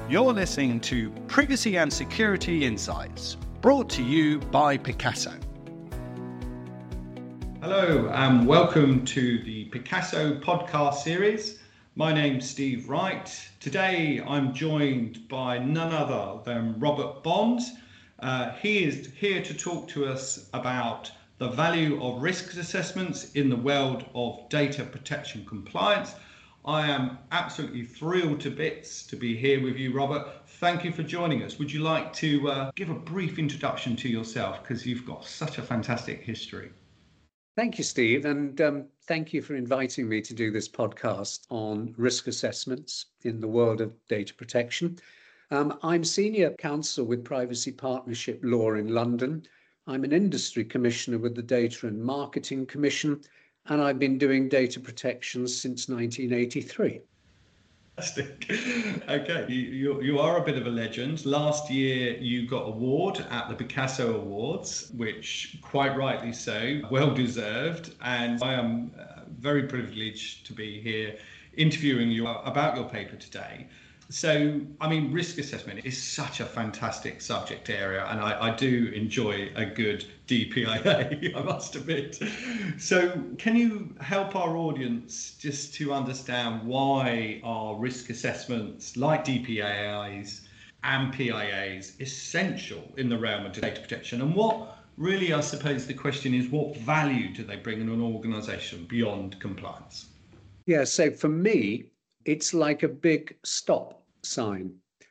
You're listening to Privacy and Security Insights, brought to you by Picasso. Hello and welcome to the Picasso podcast series. My name's Steve Wright. Today I'm joined by none other than Robert Bond. He is here to talk to us about the value of risk assessments in the world of data protection compliance. I am absolutely thrilled to bits to be here with you, Robert. Thank you for joining us. Would you like to give a brief introduction to yourself, because you've got such a fantastic history? Thank you, Steve, and thank you for inviting me to do this podcast on risk assessments in the world of data protection. I'm Senior Counsel with Privacy Partnership Law in London. I'm an industry commissioner with the Data and Marketing Commission, and I've been doing data protection since 1983. Fantastic. Okay, you are a bit of a legend. Last year you got award at the Picasso Awards, which quite rightly so, well deserved, and I am very privileged to be here interviewing you about your paper today. So, I mean, risk assessment is such a fantastic subject area, and I do enjoy a good DPIA, I must admit. So, can you help our audience just to understand why are risk assessments like DPIAs and PIAs essential in the realm of data protection? And what really, I suppose the question is, what value do they bring in an organisation beyond compliance? Yeah, so for me, it's like a big stop sign.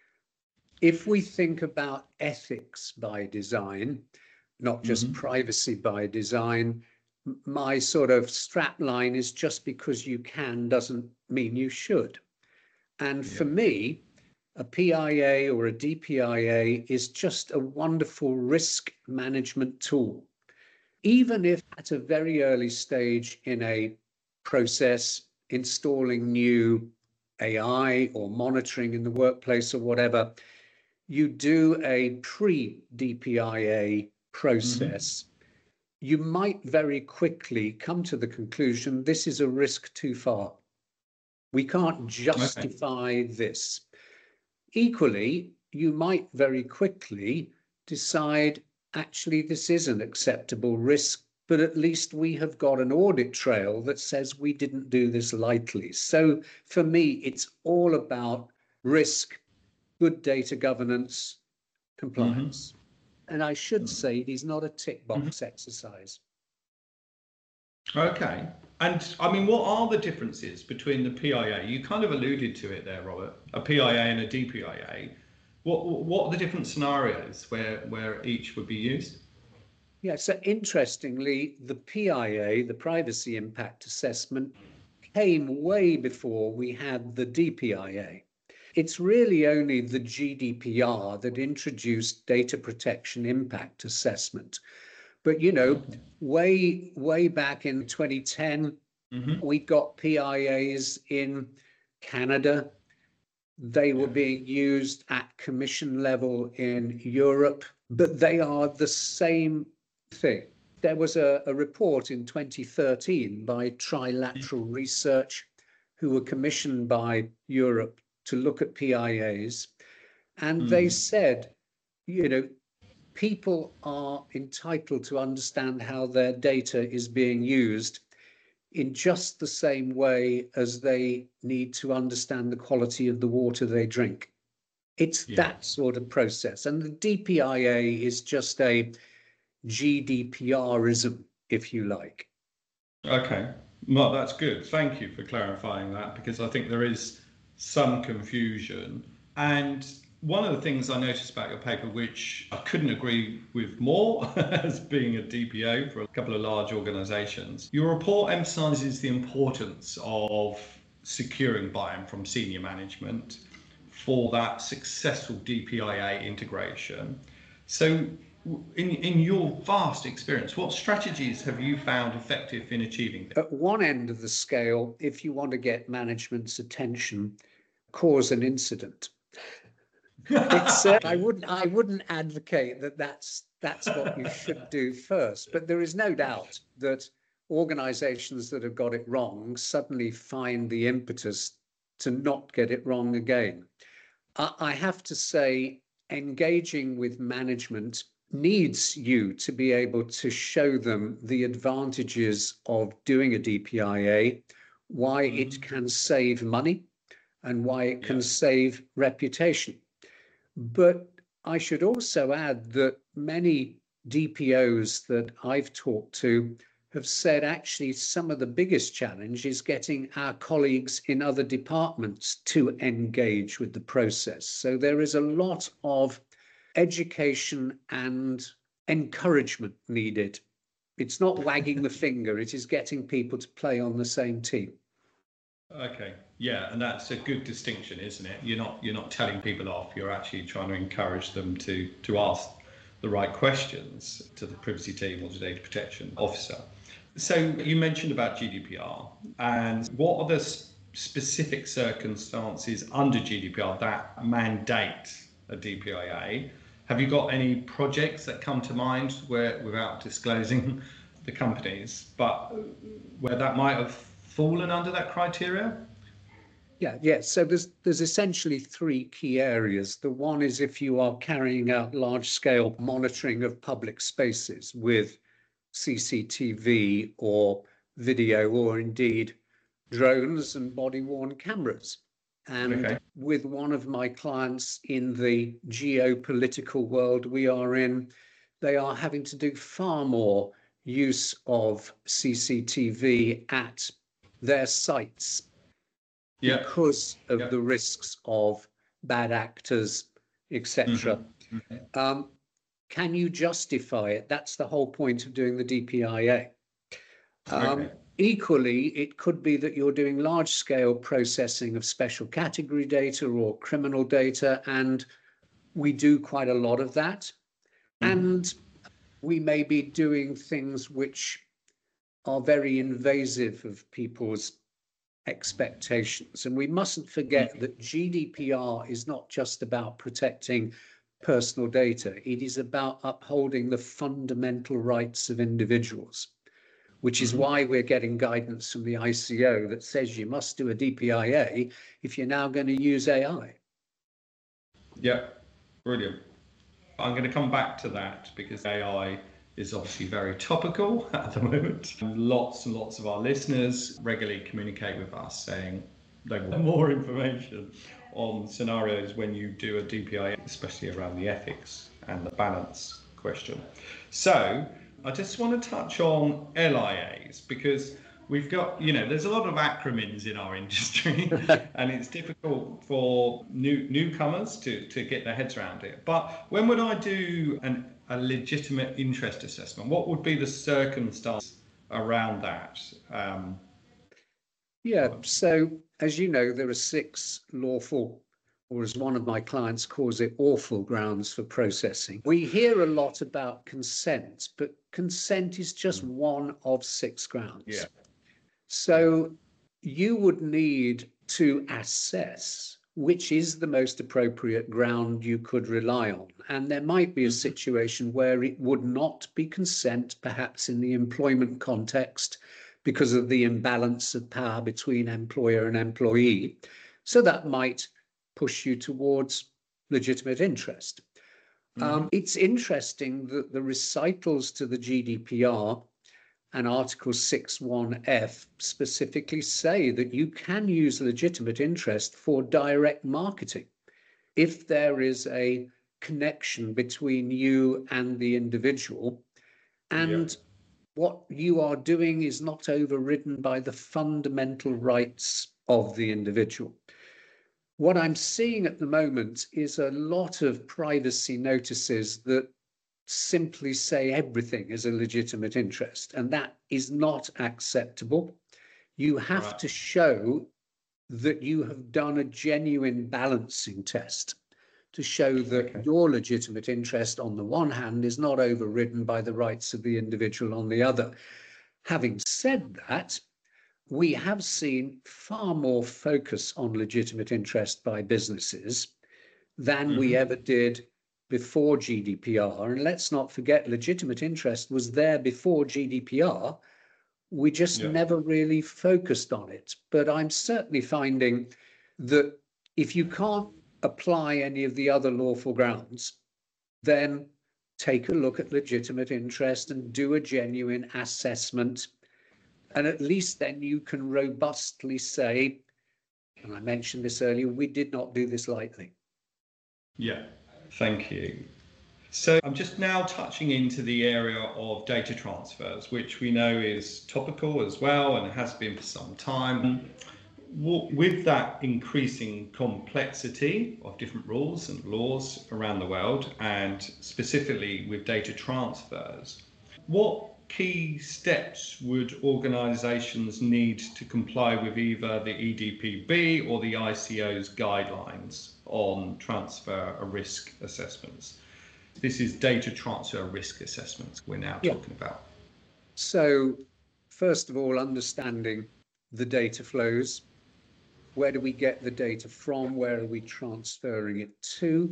If we think about ethics by design, not just privacy by design, my sort of strap line is just because you can doesn't mean you should. And for me, a PIA or a DPIA is just a wonderful risk management tool. Even if at a very early stage in a process, installing new AI or monitoring in the workplace or whatever, you do a pre-DPIA process, you might very quickly come to the conclusion this is a risk too far. We can't justify this. Equally, you might very quickly decide actually this is an acceptable risk, but at least we have got an audit trail that says we didn't do this lightly. So for me, it's all about risk, good data governance, compliance. And I should say it is not a tick box exercise. Okay. And I mean, what are the differences between the PIA? You kind of alluded to it there, Robert, a PIA and a DPIA. What are the different scenarios where each would be used? Yeah, so interestingly, the PIA, the Privacy Impact Assessment, came way before we had the DPIA. It's really only the GDPR that introduced data protection impact assessment. But, you know, way back in 2010, we got PIAs in Canada. They were being used at commission level in Europe, but they are the same thing. There was a report in 2013 by Trilateral Research, who were commissioned by Europe to look at PIAs. And they said, you know, people are entitled to understand how their data is being used in just the same way as they need to understand the quality of the water they drink. It's that sort of process. And the DPIA is just a GDPRism, if you like. Okay, well, that's good. Thank you for clarifying that, because I think there is some confusion. And one of the things I noticed about your paper, which I couldn't agree with more as being a DPO for a couple of large organizations, your report emphasizes the importance of securing buy-in from senior management for that successful DPIA integration. So in your vast experience, what strategies have you found effective in achieving this? At one end of the scale, if you want to get management's attention, cause an incident. It's, I wouldn't advocate that that's what you should do first, but there is no doubt that organizations that have got it wrong suddenly find the impetus to not get it wrong again. I have to say, engaging with management needs you to be able to show them the advantages of doing a DPIA, why it can save money, and why it can save reputation. But I should also add that many DPOs that I've talked to have said actually some of the biggest challenge is getting our colleagues in other departments to engage with the process. So there is a lot of education and encouragement needed. It's not wagging the finger, it is getting people to play on the same team. Okay, yeah, and that's a good distinction, isn't it? You're not telling people off, you're actually trying to encourage them to ask the right questions to the privacy team or the data protection officer. So you mentioned about GDPR, and what are the specific circumstances under GDPR that mandate a DPIA? Have you got any projects that come to mind where, without disclosing the companies, but where that might have fallen under that criteria? Yeah. So there's essentially three key areas. The one is if you are carrying out large-scale monitoring of public spaces with CCTV or video, or indeed drones and body-worn cameras. And with one of my clients in the geopolitical world we are in, they are having to do far more use of CCTV at their sites because of the risks of bad actors, etc. Can you justify it? That's the whole point of doing the DPIA. Equally, it could be that you're doing large-scale processing of special category data or criminal data, and we do quite a lot of that. And we may be doing things which are very invasive of people's expectations. And we mustn't forget that GDPR is not just about protecting personal data. It is about upholding the fundamental rights of individuals, which is why we're getting guidance from the ICO that says you must do a DPIA if you're now going to use AI. Yeah, brilliant. I'm going to come back to that because AI is obviously very topical at the moment. Lots and lots of our listeners regularly communicate with us saying they want more information on scenarios when you do a DPIA, especially around the ethics and the balance question. So I just want to touch on LIAs because we've got, there's a lot of acronyms in our industry and it's difficult for newcomers to get their heads around it. But when would I do a legitimate interest assessment? What would be the circumstance around that? So as you know, there are 6 lawful, or as one of my clients calls it, awful grounds for processing. We hear a lot about consent, but consent is just one of 6 grounds. So you would need to assess which is the most appropriate ground you could rely on. And there might be a situation where it would not be consent, perhaps in the employment context, because of the imbalance of power between employer and employee. So that might push you towards legitimate interest. It's interesting that the recitals to the GDPR and Article 6.1(f) specifically say that you can use legitimate interest for direct marketing if there is a connection between you and the individual, and what you are doing is not overridden by the fundamental rights of the individual. What I'm seeing at the moment is a lot of privacy notices that simply say everything is a legitimate interest, and that is not acceptable. You have to show that you have done a genuine balancing test to show that your legitimate interest on the one hand is not overridden by the rights of the individual on the other. Having said that, we have seen far more focus on legitimate interest by businesses than we ever did before GDPR. And let's not forget, legitimate interest was there before GDPR. We just never really focused on it. But I'm certainly finding that if you can't apply any of the other lawful grounds, then take a look at legitimate interest and do a genuine assessment. And at least then you can robustly say, and I mentioned this earlier, we did not do this lightly. Yeah, thank you. So I'm just now touching into the area of data transfers, which we know is topical as well and has been for some time. With that increasing complexity of different rules and laws around the world, and specifically with data transfers, what key steps would organisations need to comply with either the EDPB or the ICO's guidelines on transfer risk assessments? This is data transfer risk assessments we're now talking about. So, first of all, understanding the data flows. Where do we get the data from? Where are we transferring it to?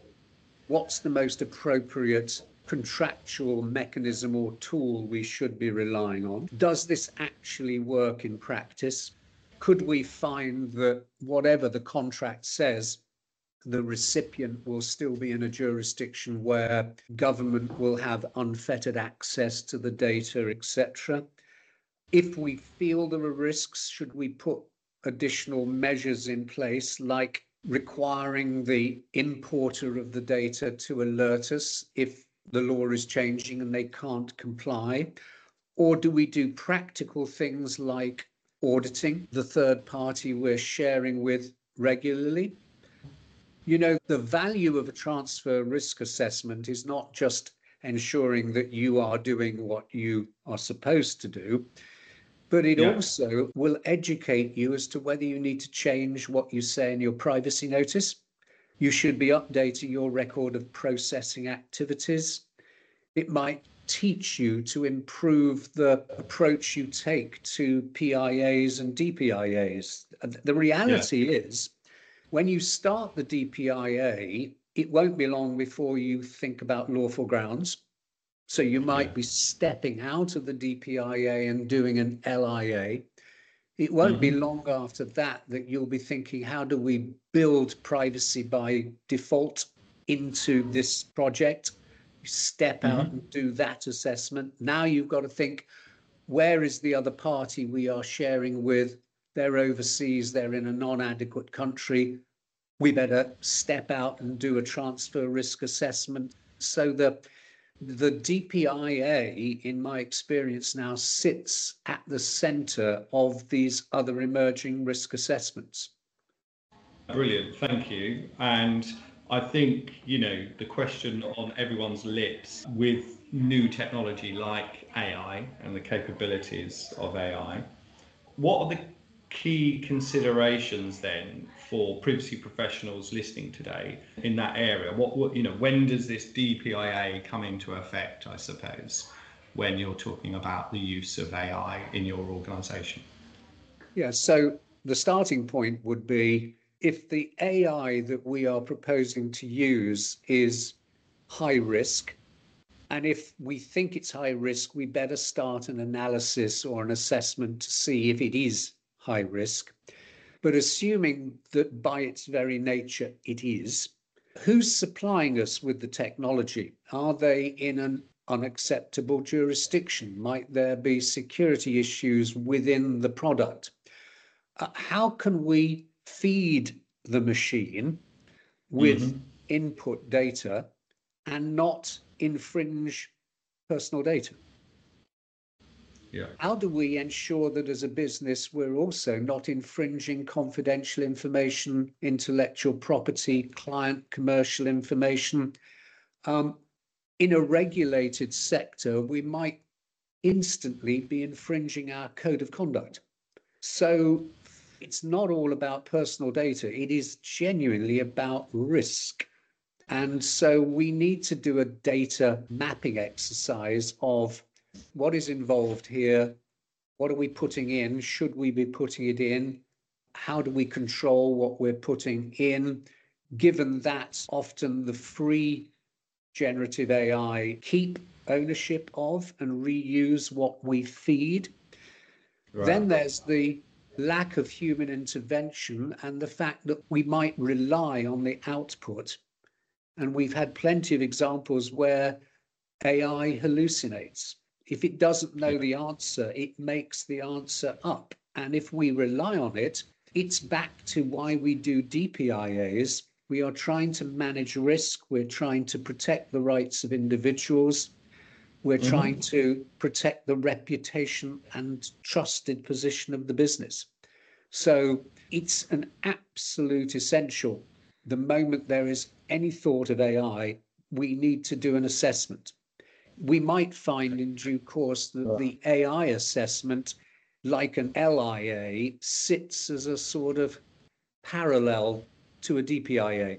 What's the most appropriate contractual mechanism or tool we should be relying on? Does this actually work in practice? Could we find that whatever the contract says, the recipient will still be in a jurisdiction where government will have unfettered access to the data, etc.? If we feel there are risks, should we put additional measures in place, like requiring the importer of the data to alert us if the law is changing and they can't comply? Or do we do practical things like auditing the third party we're sharing with regularly? You know, the value of a transfer risk assessment is not just ensuring that you are doing what you are supposed to do, but it also will educate you as to whether you need to change what you say in your privacy notice. You should be updating your record of processing activities. It might teach you to improve the approach you take to PIAs and DPIAs. The reality is, when you start the DPIA, it won't be long before you think about lawful grounds. So you might be stepping out of the DPIA and doing an LIA. It won't be long after that that you'll be thinking, how do we build privacy by default into this project? You step out and do that assessment. Now you've got to think, where is the other party we are sharing with? They're overseas, they're in a non-adequate country. We better step out and do a transfer risk assessment. So the DPIA, in my experience now, sits at the center of these other emerging risk assessments. Brilliant, thank you. And I think, you know, the question on everyone's lips with new technology like AI and the capabilities of AI, what are the key considerations then for privacy professionals listening today in that area? What you know, when does this DPIA come into effect, I suppose, when you're talking about the use of AI in your organization? Yeah, so the starting point would be, if the AI that we are proposing to use is high risk, and if we think it's high risk, we better start an analysis or an assessment to see if it is high risk. But assuming that by its very nature it is, who's supplying us with the technology? Are they in an unacceptable jurisdiction? Might there be security issues within the product? How can we feed the machine with input data and not infringe personal data? Yeah. How do we ensure that as a business we're also not infringing confidential information, intellectual property, client commercial information? In a regulated sector, we might instantly be infringing our code of conduct. So it's not all about personal data. It is genuinely about risk. And so we need to do a data mapping exercise of what is involved here, what are we putting in, should we be putting it in, how do we control what we're putting in, given that often the free generative AI keep ownership of and reuse what we feed. Right. Then there's the lack of human intervention and the fact that we might rely on the output. And we've had plenty of examples where AI hallucinates. If it doesn't know the answer, it makes the answer up. And if we rely on it, it's back to why we do DPIAs. We are trying to manage risk. We're trying to protect the rights of individuals. We're trying to protect the reputation and trusted position of the business. So it's an absolute essential. The moment there is any thought of AI, we need to do an assessment. We might find in due course that the AI assessment, like an LIA, sits as a sort of parallel to a DPIA.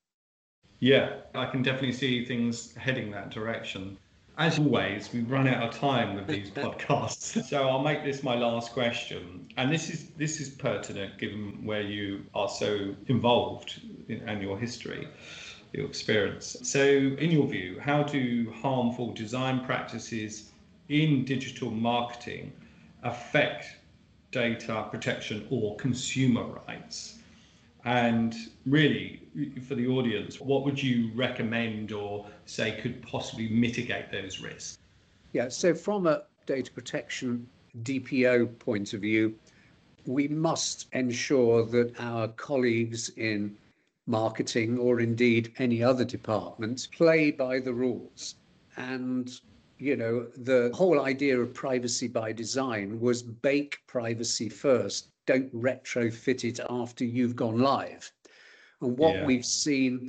Yeah, I can definitely see things heading that direction. As always, we run out of time with these podcasts, so I'll make this my last question. And this is pertinent given where you are so involved and your history, your experience. So, in your view, how do harmful design practices in digital marketing affect data protection or consumer rights? And really, for the audience, what would you recommend or say could possibly mitigate those risks? Yeah, so from a data protection DPO point of view, we must ensure that our colleagues in marketing or indeed any other department play by the rules. And, you know, the whole idea of privacy by design was bake privacy first. Don't retrofit it after you've gone live. And what we've seen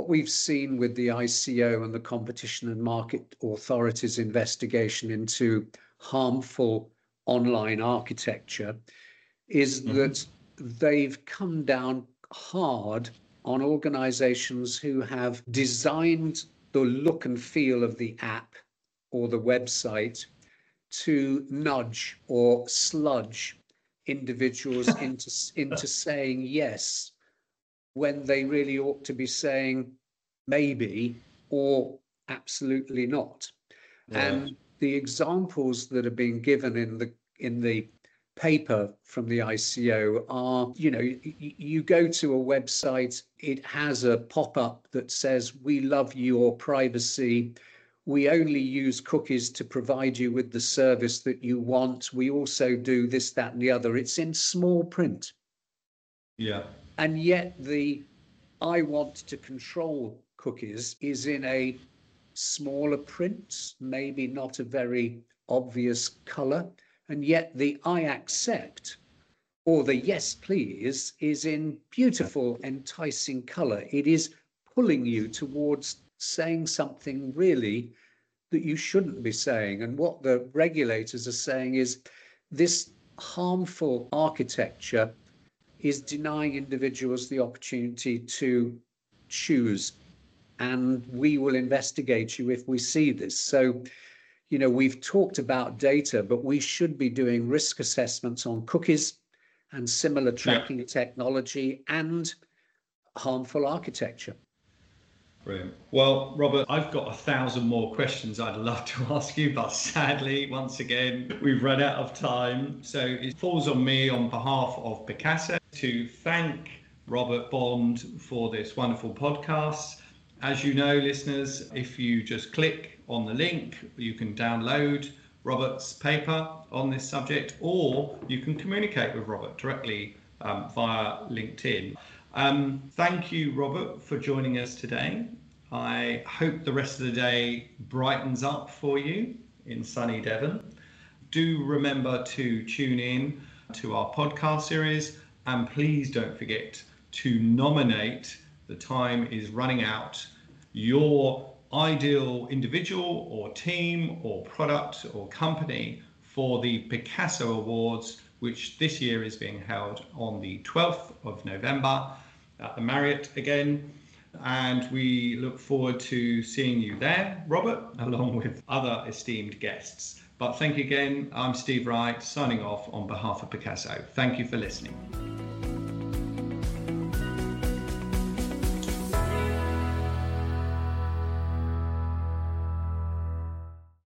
with the ICO and the Competition and Market Authority's investigation into harmful online architecture is that they've come down hard on organizations who have designed the look and feel of the app or the website to nudge or sludge individuals into saying yes when they really ought to be saying maybe or absolutely not. And the examples that are being given in the paper from the ICO are, you know, you go to a website, it has a pop-up that says, we love your privacy. We only use cookies to provide you with the service that you want. We also do this, that, and the other. It's in small print. Yeah. And yet the I want to control cookies is in a smaller print, maybe not a very obvious color. And yet the I accept or the yes, please is in beautiful, enticing color. It is pulling you towards saying something really that you shouldn't be saying. And what the regulators are saying is this harmful architecture is denying individuals the opportunity to choose. And we will investigate you if we see this. So, you know, we've talked about data, but we should be doing risk assessments on cookies and similar tracking technology and harmful architecture. Brilliant. Well, Robert, I've got 1,000 more questions I'd love to ask you, but sadly, once again, we've run out of time. So it falls on me on behalf of Picasso to thank Robert Bond for this wonderful podcast. As you know, listeners, if you just click on the link, you can download Robert's paper on this subject, or you can communicate with Robert directly via LinkedIn. Thank you, Robert, for joining us today. I hope the rest of the day brightens up for you in sunny Devon. Do remember to tune in to our podcast series, and please don't forget to nominate, the time is running out, your ideal individual or team or product or company for the Picasso Awards, which this year is being held on the 12th of November at the Marriott again. And we look forward to seeing you there, Robert, along with other esteemed guests. But thank you again. I'm Steve Wright, signing off on behalf of Picasso. Thank you for listening.